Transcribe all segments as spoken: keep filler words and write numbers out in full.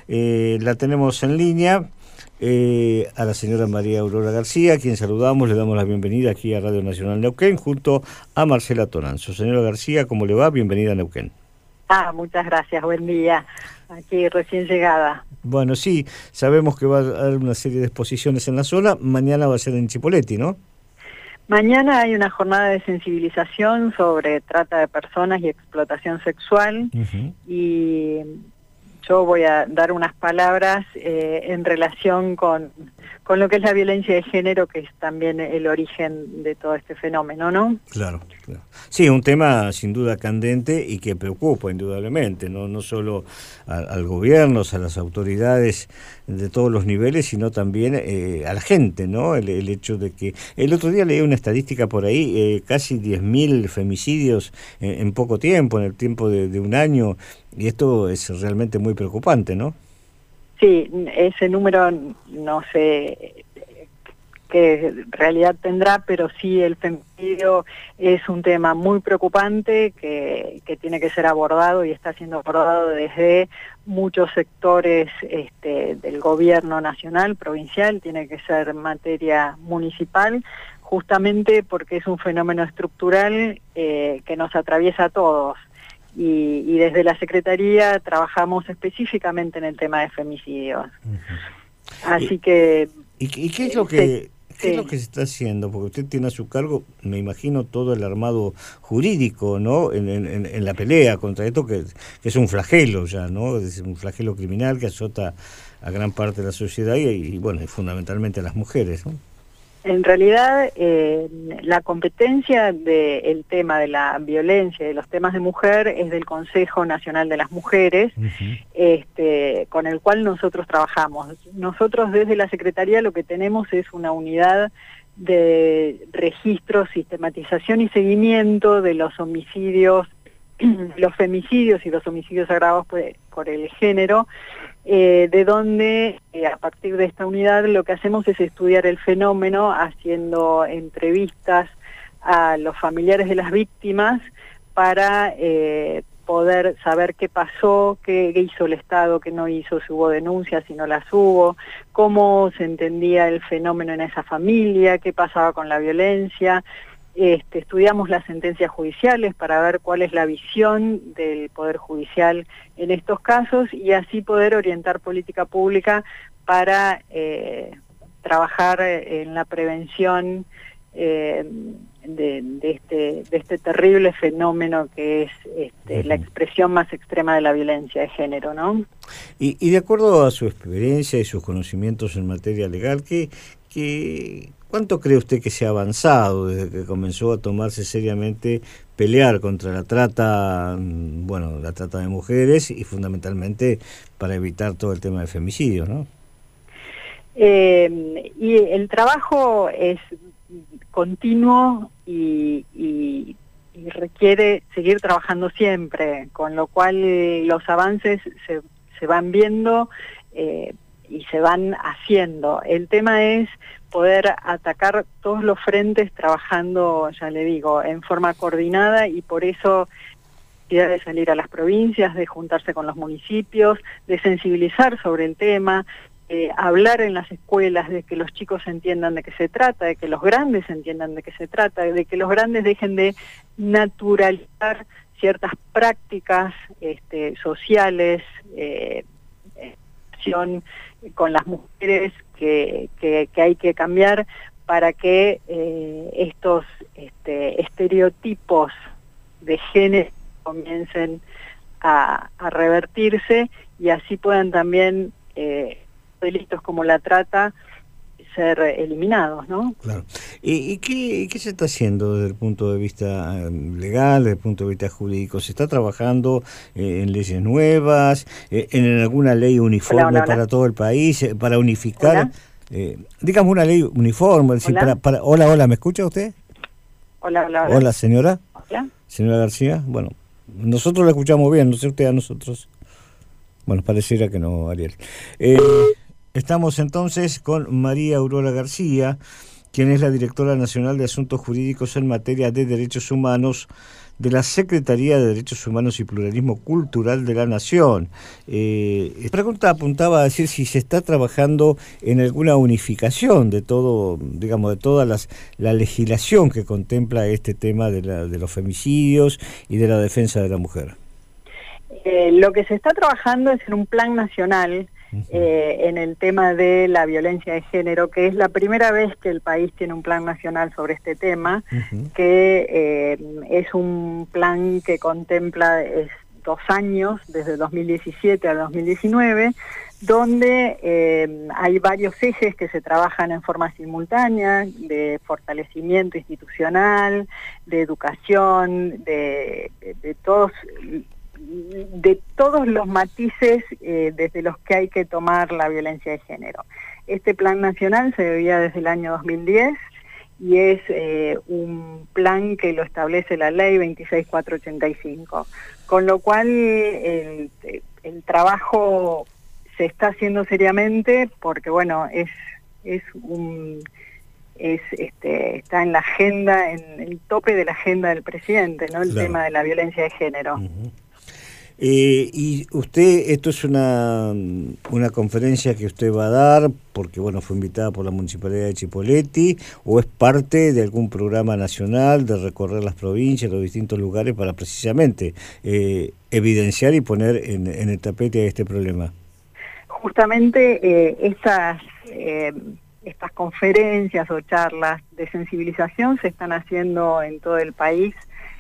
Eh, la tenemos en línea eh, a la señora María Aurora García, a quien saludamos, le damos la bienvenida aquí a Radio Nacional Neuquén, junto a Marcela Toranzo. Señora García, ¿cómo le va? Bienvenida a Neuquén. Ah, muchas gracias, buen día. Aquí recién llegada. Bueno, sí, sabemos que va a haber una serie de exposiciones en la zona, mañana va a ser en Chipoleti, ¿no? Mañana hay una jornada de sensibilización sobre trata de personas y explotación sexual, uh-huh. y yo voy a dar unas palabras eh, en relación con, con lo que es la violencia de género, que es también el origen de todo este fenómeno, ¿no? Claro, claro. Sí, un tema sin duda candente y que preocupa indudablemente, no, no solo a, al gobierno, a las autoridades de todos los niveles, sino también eh, a la gente, ¿no? El, el hecho de que... El otro día leí una estadística por ahí, eh, casi diez mil femicidios en, en poco tiempo, en el tiempo de, de un año, y esto es realmente muy preocupante, ¿no? Sí, ese número no sé qué realidad tendrá, pero sí el femicidio es un tema muy preocupante que, que tiene que ser abordado y está siendo abordado desde muchos sectores este, del gobierno nacional, provincial, tiene que ser materia municipal, justamente porque es un fenómeno estructural eh, que nos atraviesa a todos. Y, y desde la Secretaría trabajamos específicamente en el tema de femicidios. Uh-huh. Así ¿Y, que... ¿Y, y qué es lo que... ¿Qué es lo que se está haciendo? Porque usted tiene a su cargo, me imagino, todo el armado jurídico, ¿no? En, en, en la pelea contra esto, que, que es un flagelo ya, ¿no? Es un flagelo criminal que azota a gran parte de la sociedad y, y bueno, y fundamentalmente a las mujeres, ¿no? En realidad, eh, la competencia del tema de la violencia y de los temas de mujer es del Consejo Nacional de las Mujeres, uh-huh. este, con el cual nosotros trabajamos. Nosotros desde la Secretaría lo que tenemos es una unidad de registro, sistematización y seguimiento de los homicidios, los femicidios y los homicidios agravados por, por el género, eh, de donde eh, a partir de esta unidad lo que hacemos es estudiar el fenómeno haciendo entrevistas a los familiares de las víctimas para eh, poder saber qué pasó, qué, qué hizo el Estado, qué no hizo, si hubo denuncias, si no las hubo, cómo se entendía el fenómeno en esa familia, qué pasaba con la violencia. Este, estudiamos las sentencias judiciales para ver cuál es la visión del Poder Judicial en estos casos y así poder orientar política pública para eh, trabajar en la prevención eh, de, de, este, de este terrible fenómeno que es este, uh-huh. la expresión más extrema de la violencia de género, ¿no? Y, y de acuerdo a su experiencia y sus conocimientos en materia legal, ¿qué, qué, ¿cuánto cree usted que se ha avanzado desde que comenzó a tomarse seriamente pelear contra la trata, bueno, la trata de mujeres y fundamentalmente para evitar todo el tema de femicidios, ¿no? Eh, y el trabajo es continuo y, y, y requiere seguir trabajando siempre, con lo cual los avances se, se van viendo eh, y se van haciendo. El tema es poder atacar todos los frentes trabajando, ya le digo, en forma coordinada y por eso de salir a las provincias, de juntarse con los municipios, de sensibilizar sobre el tema, eh, hablar en las escuelas, de que los chicos entiendan de qué se trata, de que los grandes entiendan de qué se trata, de que los grandes dejen de naturalizar ciertas prácticas este, sociales, eh, con las mujeres que, que, que hay que cambiar para que eh, estos este, estereotipos de género comiencen a, a revertirse y así puedan también eh, delitos como la trata ser eliminados, ¿no? Claro. ¿Y, y qué, qué se está haciendo desde el punto de vista legal, desde el punto de vista jurídico? ¿Se está trabajando eh, en leyes nuevas, eh, en alguna ley uniforme hola, hola, hola. para todo el país, eh, para unificar, eh, digamos una ley uniforme? Es decir, para, para, hola, hola, ¿me escucha usted? Hola, hola, hola. Hola, señora. Hola. Señora García, bueno, nosotros la escuchamos bien, no sé usted a nosotros. Bueno, pareciera que no, Ariel. Eh... Estamos entonces con María Aurora García, quien es la directora nacional de Asuntos Jurídicos en materia de derechos humanos de la Secretaría de Derechos Humanos y Pluralismo Cultural de la Nación. Eh, esta pregunta apuntaba a decir si se está trabajando en alguna unificación de todo, digamos, de toda las, la legislación que contempla este tema de, la, de los femicidios y de la defensa de la mujer. Eh, lo que se está trabajando es en un plan nacional eh, en el tema de la violencia de género, que es la primera vez que el país tiene un plan nacional sobre este tema, uh-huh. que eh, es un plan que contempla es, dos años, desde dos mil diecisiete al dos mil diecinueve, donde eh, hay varios ejes que se trabajan en forma simultánea, de fortalecimiento institucional, de educación, de, de, de todos... de todos los matices eh, desde los que hay que tomar la violencia de género. Este plan nacional se debía desde el año dos mil diez y es eh, un plan que lo establece la ley veintiséis mil cuatrocientos ochenta y cinco, con lo cual el, el trabajo se está haciendo seriamente porque, bueno, es, es un... es este está en la agenda, en el tope de la agenda del presidente, ¿no? El claro. tema de la violencia de género. Uh-huh. Eh, y usted, esto es una, una conferencia que usted va a dar porque, bueno, fue invitada por la Municipalidad de Chipoleti, o es parte de algún programa nacional de recorrer las provincias, los distintos lugares para precisamente eh, evidenciar y poner en, en el tapete este problema. Justamente eh, estas, eh, estas conferencias o charlas de sensibilización se están haciendo en todo el país,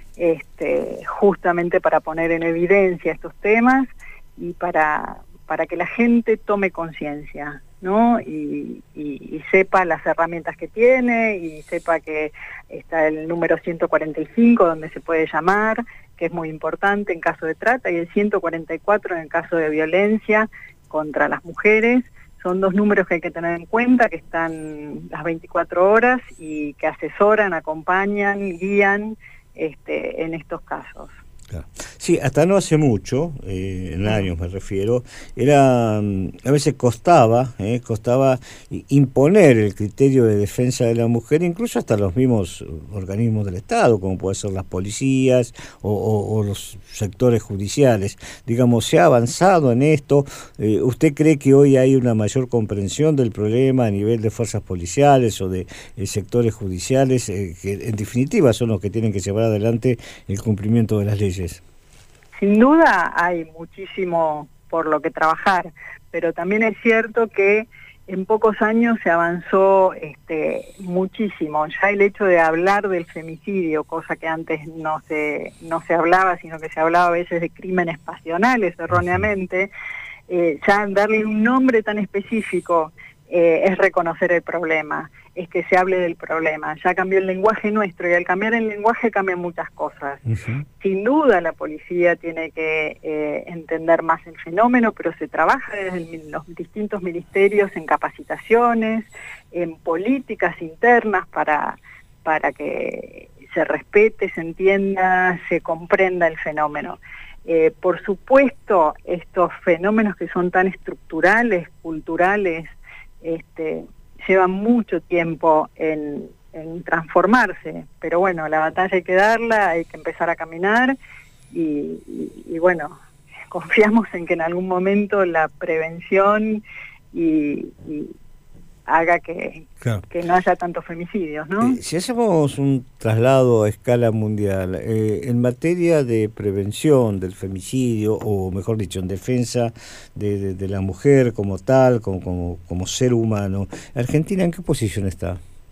Este, justamente para poner en evidencia estos temas y para, para que la gente tome conciencia, ¿no? Y, y, y sepa las herramientas que tiene, y sepa que está el número ciento cuarenta y cinco donde se puede llamar, que es muy importante en caso de trata, y el ciento cuarenta y cuatro en el caso de violencia contra las mujeres. Son dos números que hay que tener en cuenta, que están las veinticuatro horas y que asesoran, acompañan, guían Este, en estos casos. Claro. Sí, hasta no hace mucho, eh, en años me refiero, era a veces costaba, eh, costaba imponer el criterio de defensa de la mujer, incluso hasta los mismos organismos del Estado, como pueden ser las policías o, o, o los sectores judiciales. Digamos, se ha avanzado en esto. Eh, ¿Usted cree que hoy hay una mayor comprensión del problema a nivel de fuerzas policiales o de eh, sectores judiciales, eh, que en definitiva son los que tienen que llevar adelante el cumplimiento de las leyes? Sin duda hay muchísimo por lo que trabajar, pero también es cierto que en pocos años se avanzó este, muchísimo. Ya el hecho de hablar del femicidio, cosa que antes no se, no se hablaba, sino que se hablaba a veces de crímenes pasionales erróneamente, eh, ya darle un nombre tan específico eh, es reconocer el problema, es que se hable del problema. Ya cambió el lenguaje nuestro y al cambiar el lenguaje cambian muchas cosas. Uh-huh. Sin duda la policía tiene que eh, entender más el fenómeno, pero se trabaja desde el, los distintos ministerios en capacitaciones, en políticas internas para, para que se respete, se entienda, se comprenda el fenómeno. Eh, por supuesto, estos fenómenos que son tan estructurales, culturales, este, llevan mucho tiempo en, en transformarse, pero bueno, la batalla hay que darla, hay que empezar a caminar y, y, y bueno, confiamos en que en algún momento la prevención y, y haga que, claro. que no haya tantos femicidios, ¿no? Eh, si hacemos un traslado a escala mundial, eh, en materia de prevención del femicidio, o mejor dicho, en defensa de, de, de la mujer como tal, como, como, como ser humano, ¿Argentina en qué posición está?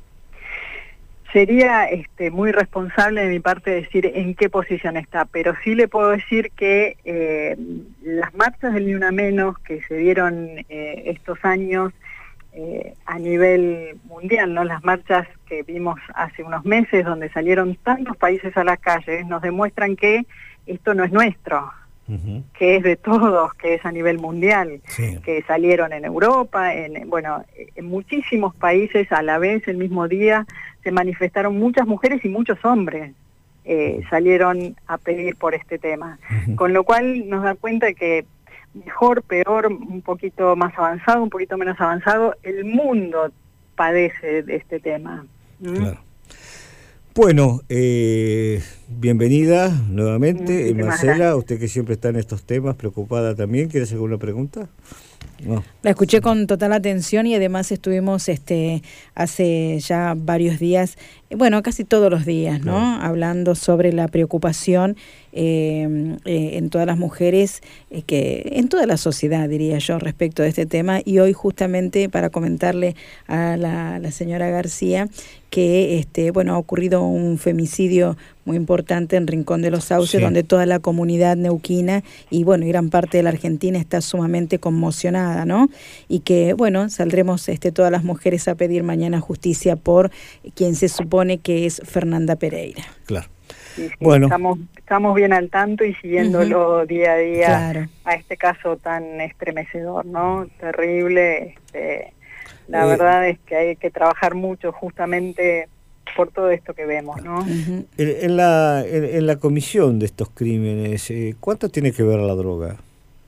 Sería este, muy responsable de mi parte decir en qué posición está, pero sí le puedo decir que eh, las marchas del Ni Una Menos que se dieron eh, estos años, Eh, a nivel mundial, ¿no? Las marchas que vimos hace unos meses donde salieron tantos países a las calles nos demuestran que esto no es nuestro, uh-huh. que es de todos, que es a nivel mundial, sí. que salieron en Europa, en bueno, en muchísimos países a la vez, el mismo día, se manifestaron muchas mujeres y muchos hombres, eh, salieron a pedir por este tema, uh-huh. con lo cual nos da cuenta que mejor, peor, un poquito más avanzado, un poquito menos avanzado, el mundo padece de este tema. ¿Mm? Claro. Bueno, eh, bienvenida nuevamente, Muchísimas Marcela, gracias. usted que siempre está en estos temas, preocupada también. ¿Quiere hacer alguna pregunta? No. La escuché con total atención y además estuvimos este hace ya varios días, bueno, casi todos los días, ¿no? Claro. Hablando sobre la preocupación eh, eh, en todas las mujeres, eh, que en toda la sociedad, diría yo, respecto de este tema. Y hoy justamente para comentarle a la, la señora García que este bueno ha ocurrido un femicidio muy importante en Rincón de los Sauces, sí, donde toda la comunidad neuquina y bueno, y gran parte de la Argentina está sumamente conmocionada, ¿no? Y que bueno, saldremos este todas las mujeres a pedir mañana justicia por quien se supone que es Fernanda Pereira. Claro. Sí, sí, bueno, estamos, estamos bien al tanto y siguiéndolo uh-huh. día a día, claro, a este caso tan estremecedor, ¿no? Terrible. Este, la eh, verdad es que hay que trabajar mucho justamente por todo esto que vemos, ¿no? Uh-huh. En, en, la, en, en la comisión de estos crímenes, eh, ¿cuánto tiene que ver la droga?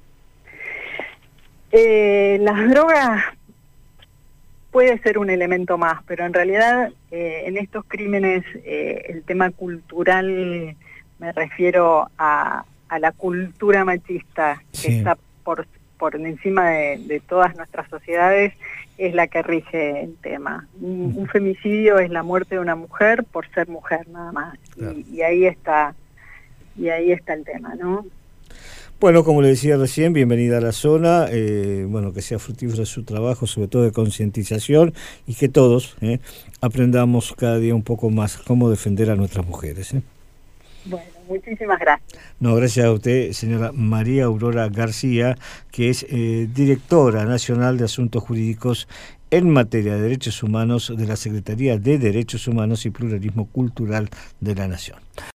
Eh, las drogas puede ser un elemento más, pero en realidad eh, en estos crímenes eh, el tema cultural, me refiero a, a la cultura machista que sí. está por, por encima de, de todas nuestras sociedades, es la que rige el tema. Un, un femicidio es la muerte de una mujer por ser mujer, nada más. Claro. Y, y ahí está, y ahí está el tema, ¿no? Bueno, como le decía recién, bienvenida a la zona, eh, bueno, que sea fructífero su trabajo, sobre todo de concientización, y que todos eh, aprendamos cada día un poco más cómo defender a nuestras mujeres. ¿eh? Bueno, muchísimas gracias. No, gracias a usted, señora María Aurora García, que es eh, directora nacional de Asuntos Jurídicos en materia de derechos humanos de la Secretaría de Derechos Humanos y Pluralismo Cultural de la Nación.